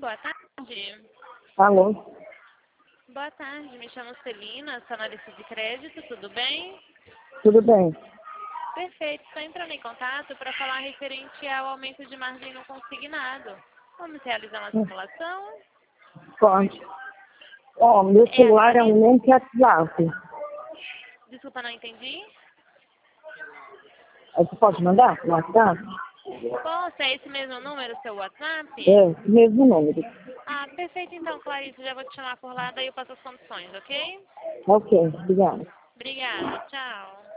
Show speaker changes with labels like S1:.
S1: boa tarde.
S2: Alô?
S1: Boa tarde, me chamo Celina, sou analista de crédito, tudo bem?
S2: Tudo bem?
S1: Perfeito, estou entrando em contato para falar referente ao aumento de margem no consignado. Vamos realizar uma simulação?
S2: Pode. Ó, meu celular é um link WhatsApp.
S1: Desculpa, não entendi.
S2: Você pode mandar no WhatsApp?
S1: Posso, é esse mesmo número, seu WhatsApp?
S2: É, esse mesmo número.
S1: Ah, perfeito então, Clarice, já vou te chamar por lá, daí eu passo as condições, ok?
S2: Ok, obrigada.
S1: Obrigada, tchau.